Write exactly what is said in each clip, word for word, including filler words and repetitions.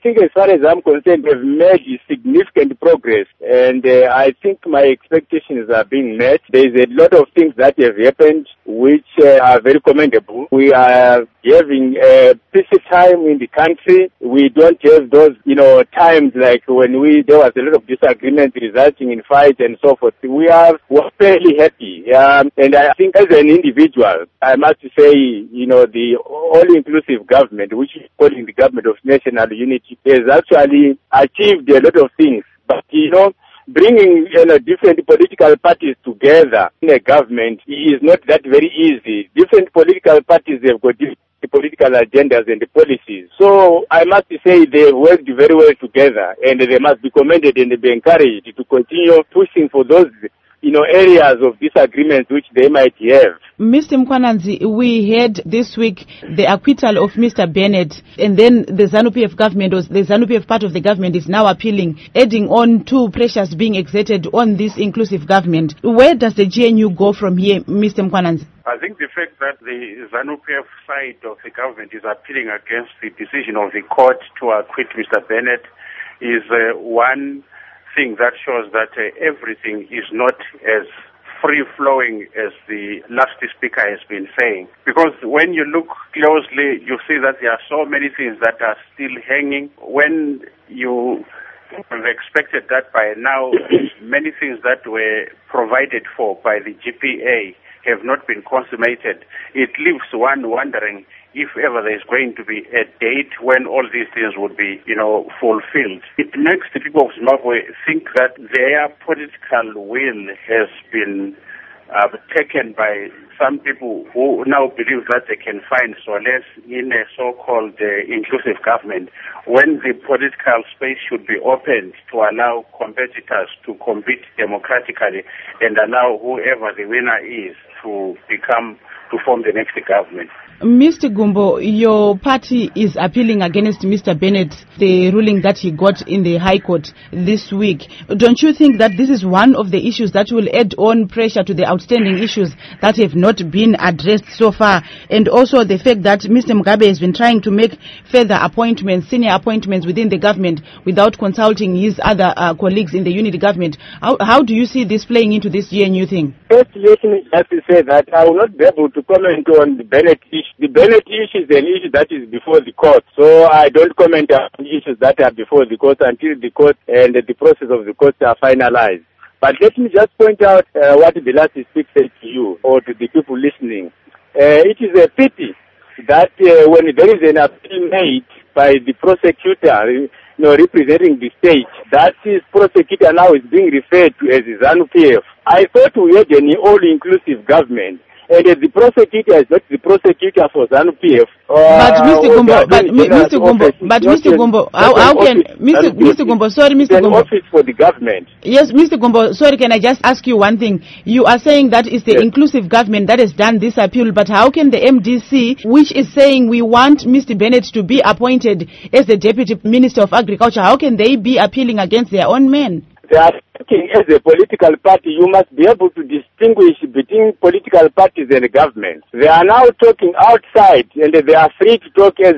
I think as far as I'm concerned, we've made significant progress, and uh, I think my expectations are being met. There's a lot of things that have happened which uh, are very commendable. We are having a peaceful time in the country. We don't have those, you know, times like when we there was a lot of disagreement resulting in fights and so forth. We are we're fairly happy, um, and I think as an individual, I must say, you know, the all-inclusive government, which is calling the government of national unity, has actually achieved a lot of things. But, you know, bringing, you know, different political parties together in a government is not that very easy. Different political parties have got different political agendas and policies. So I must say they worked very well together, and they must be commended and be encouraged to continue pushing for those, you know, areas of disagreement which they might have. Mister Mkhwananzi, we heard this week the acquittal of Mister Bennett, and then the ZANU-P F government, or the ZANU-P F part of the government, is now appealing, adding on to pressures being exerted on this inclusive government. Where does the G N U go from here, Mister Mkhwananzi? I think the fact that the ZANU-P F side of the government is appealing against the decision of the court to acquit Mister Bennett is uh, one thing that shows that uh, everything is not as free-flowing as the last speaker has been saying. Because when you look closely, you see that there are so many things that are still hanging. When you have expected that by now, many things that were provided for by the G P A have not been consummated, it leaves one wondering if ever there is going to be a date when all these things would be, you know, fulfilled. It makes the people of Zimbabwe think that their political will has been uh, taken by some people who now believe that they can find solace in a so-called uh, inclusive government, when the political space should be opened to allow competitors to compete democratically and allow whoever the winner is to become, to form the next government. Mister Gumbo, your party is appealing against Mister Bennett, the ruling that he got in the High Court this week. Don't you think that this is one of the issues that will add on pressure to the outstanding issues that have not been addressed so far? And also the fact that Mister Mugabe has been trying to make further appointments, senior appointments within the government without consulting his other uh, colleagues in the unity government. How, how do you see this playing into this G N U thing? First, let me just say that I will not be able to comment on the Bennett issue. The Bennett issue is an issue that is before the court, so I don't comment on issues that are before the court until the court and the process of the court are finalized. But let me just point out uh, what the last speaker said to you or to the people listening. Uh, it is a pity that uh, when there is an appeal made by the prosecutor, you know, representing the state, that his prosecutor now is being referred to as the ZANU-P F. I thought we had an all-inclusive government, and uh, the prosecutor is not the prosecutor for ZANU-P F. Uh, but Mister Gumbo, but Mister Gumbo, but Mister Gumbo, how, how can Mister Mister Gumbo? Sorry, Mister Gumbo. Office for the government. Yes, Mister Gumbo. Sorry, can I just ask you one thing? You are saying that it's the yes. inclusive government that has done this appeal, but how can the M D C, which is saying we want Mister Bennett to be appointed as the Deputy Minister of Agriculture, how can they be appealing against their own men? They are talking as a political party. You must be able to distinguish between political parties and government. They are now talking outside, and they are free to talk as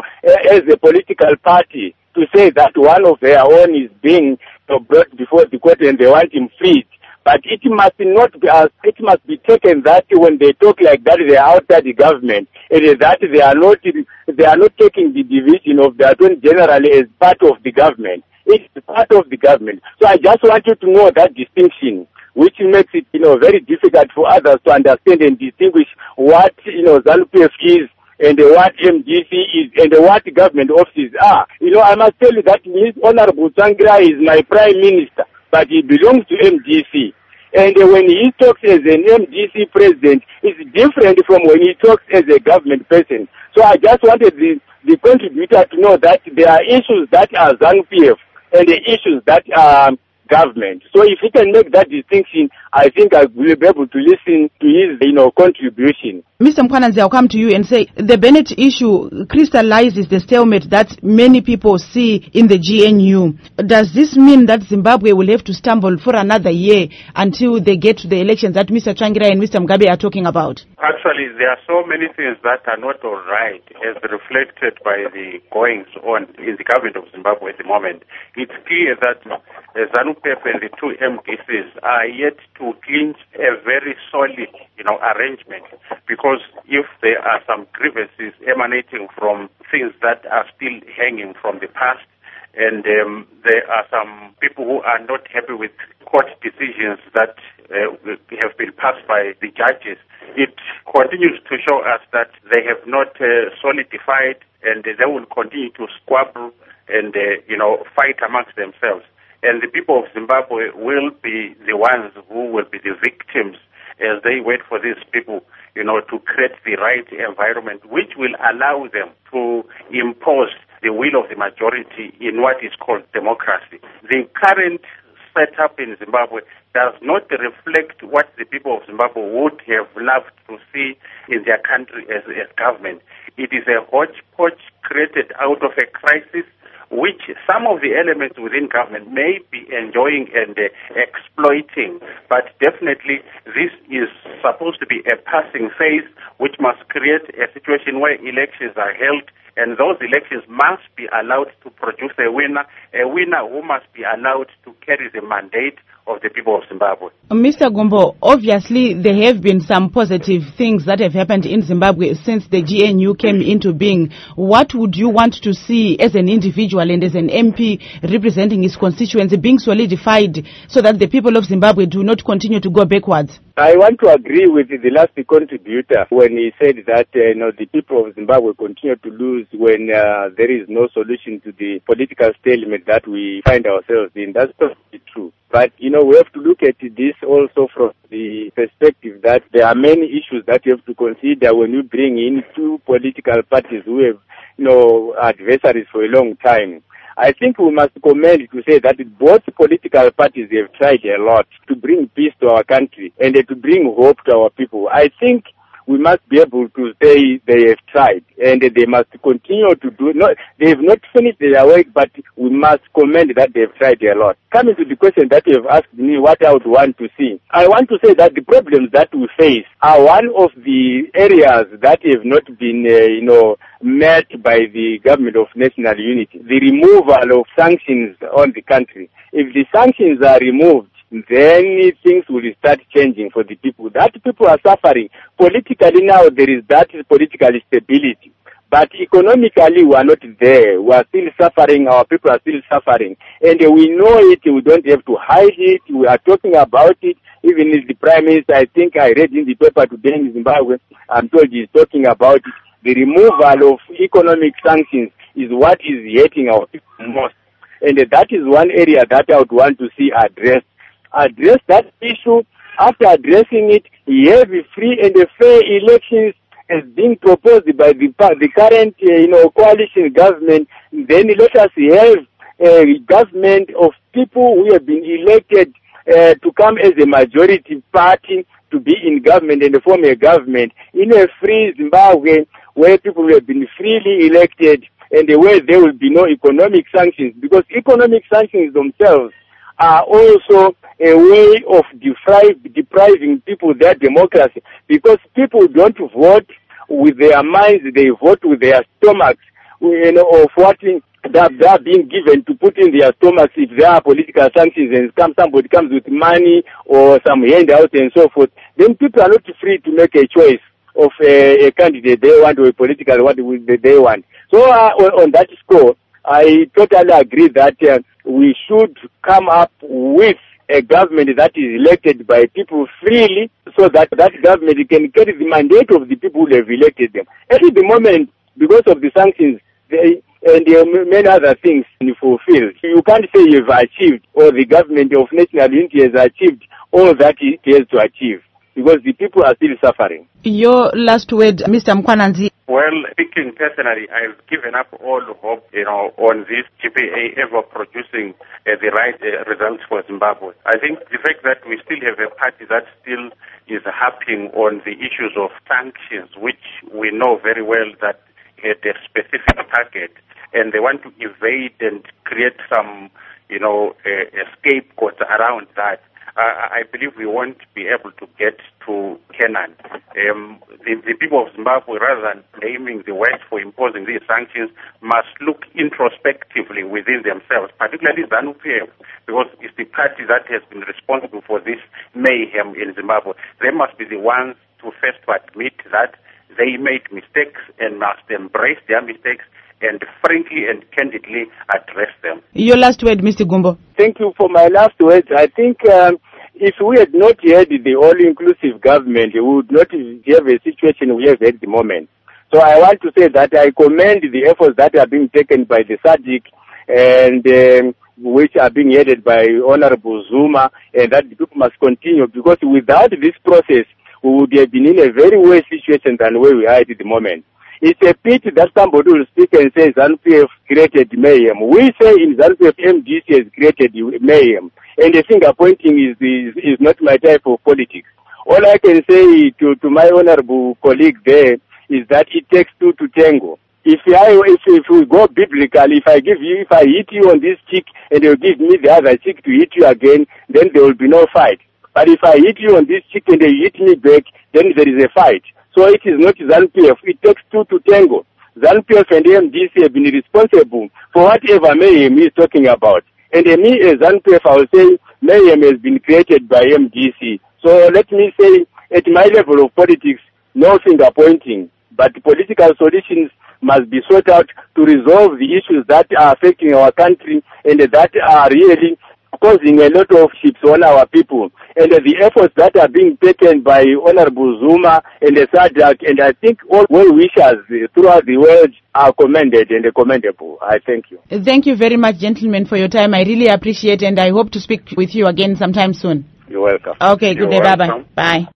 as a political party to say that one of their own is being brought before the court and they want him freed. But it must not be, uh, it must be taken that when they talk like that, they are outside the government. It is that they are not, they are not taking the division of the attorney general as part of the government. It's part of the government. So I just want you to know that distinction, which makes it, you know, very difficult for others to understand and distinguish what, you know, ZANU-P F is and what M D C is and what government offices are. You know, I must tell you that Honorable Tsvangira is my prime minister, but he belongs to M D C. And when he talks as an M D C president, it's different from when he talks as a government person. So I just wanted the, the contributor to know that there are issues that are ZANU-P F and the issues that are government. So if he can make that distinction, I think I will be able to listen to his, you know, contribution. Mister Mkhwananzi, I'll come to you and say the Bennett issue crystallizes the stalemate that many people see in the G N U. Does this mean that Zimbabwe will have to stumble for another year until they get to the elections that Mister Tsvangirai and Mister Mugabe are talking about? Actually, there are so many things that are not all right as reflected by the goings on in the government of Zimbabwe at the moment. It's clear that uh, ZANU-P F and the two M D Cs are yet to clinch a very solid, you know, arrangement, because if there are some grievances emanating from things that are still hanging from the past, and um, there are some people who are not happy with court decisions that uh, have been passed by the judges, it continues to show us that they have not uh, solidified, and they will continue to squabble and uh, you know, fight amongst themselves. And the people of Zimbabwe will be the ones who will be the victims as they wait for these people, you know, to create the right environment which will allow them to impose the will of the majority in what is called democracy. The current setup in Zimbabwe does not reflect what the people of Zimbabwe would have loved to see in their country as, as government. It is a hodgepodge created out of a crisis which some of the elements within government may be enjoying and uh, exploiting, but definitely this is supposed to be a passing phase which must create a situation where elections are held, and those elections must be allowed to produce a winner, a winner who must be allowed to carry the mandate of the people of Zimbabwe. Mister Gumbo, obviously there have been some positive things that have happened in Zimbabwe since the G N U came into being. What would you want to see as an individual and as an M P representing his constituency being solidified so that the people of Zimbabwe do not continue to go backwards? I want to agree with the last contributor when he said that uh, you know, the people of Zimbabwe continue to lose when uh, there is no solution to the political stalemate that we find ourselves in. That's totally true. But, you know, we have to look at this also from the perspective that there are many issues that you have to consider when you bring in two political parties who have, you know, adversaries for a long time. I think we must commend to say that both political parties have tried a lot to bring peace to our country and to bring hope to our people. I think we must be able to say they have tried, and they must continue to do. Not, they have not finished their work, but we must commend that they have tried a lot. Coming to the question that you have asked me, what I would want to see, I want to say that the problems that we face are one of the areas that have not been, uh, you know, met by the government of national unity. The removal of sanctions on the country. If the sanctions are removed, then things will start changing for the people. That people are suffering. Politically now there is that political stability. But economically we are not there. We are still suffering. Our people are still suffering. And we know it. We don't have to hide it. We are talking about it. Even the Prime Minister, I think I read in the paper today in Zimbabwe, I'm told he's talking about it. The removal of economic sanctions is what is hurting our people most. And that is one area that I would want to see addressed. Address that issue. After addressing it, have free and fair elections as being proposed by the, the current, uh, you know, coalition government. Then let us have a government of people who have been elected uh, to come as a majority party to be in government and form a government in a free Zimbabwe where people have been freely elected and where there will be no economic sanctions, because economic sanctions themselves are also a way of deprive, depriving people their democracy, because people don't vote with their minds, they vote with their stomachs, you know, of what that they are being given to put in their stomachs. If there are political sanctions and come, somebody comes with money or some handouts and so forth, then people are not free to make a choice of a, a candidate they want or a political what they want. So uh, on, on that score, I totally agree that uh, we should come up with a government that is elected by people freely, so that that government can carry the mandate of the people who have elected them. At the moment, because of the sanctions they, and uh, many other things fulfilled, you can't say you've achieved, or the government of national unity has achieved all that it has to achieve. because the people are still suffering. Your last word, Mister Mkhwananzi. Well, speaking personally, I've given up all hope, you know, on this G P A ever producing uh, the right uh, results for Zimbabwe. I think the fact that we still have a party that still is harping on the issues of sanctions, which we know very well that had a specific target, and they want to evade and create some, you know, uh, scapegoats around that. Uh, I believe we won't be able to get to Canaan. Um, the, the people of Zimbabwe, rather than blaming the West for imposing these sanctions, must look introspectively within themselves, particularly ZANU-P F, because it's the party that has been responsible for this mayhem in Zimbabwe. They must be the ones to first to admit that they made mistakes and must embrace their mistakes and frankly and candidly address them. Your last word, Mister Gumbo. Thank you for my last words. I think um, if we had not had the all-inclusive government, we would not have a situation we have at the moment. So I want to say that I commend the efforts that are being taken by the S A D C and um, which are being headed by Honorable Zuma, and that the people must continue, because without this process, we would have been in a very worse situation than where we are at the moment. It's a pity that somebody will speak and say ZANU-P F created mayhem. We say in ZANU-P F M D C has created mayhem, and the finger pointing is, is is not my type of politics. All I can say to, to my honorable colleague there is that it takes two to tango. If I if, if we go biblical, if I give you if I hit you on this cheek and you give me the other cheek to hit you again, then there will be no fight. But if I hit you on this cheek and you hit me back, then there is a fight. So it is not ZANU-P F. It takes two to tango. ZANU-P F and M D C have been responsible for whatever mayhem he is talking about. And me as ZANU-P F, I will say mayhem has been created by M D C. So let me say, at my level of politics, no finger pointing, but political solutions must be sought out to resolve the issues that are affecting our country and that are really causing a lot of ships on our people. And uh, the efforts that are being taken by Honorable Zuma and the S A D C, and I think all well-wishers throughout the world are commended and commendable. I thank you. Thank you very much, gentlemen, for your time. I really appreciate it, and I hope to speak with you again sometime soon. You're welcome. Okay, good You're day. welcome. Bye-bye. Bye.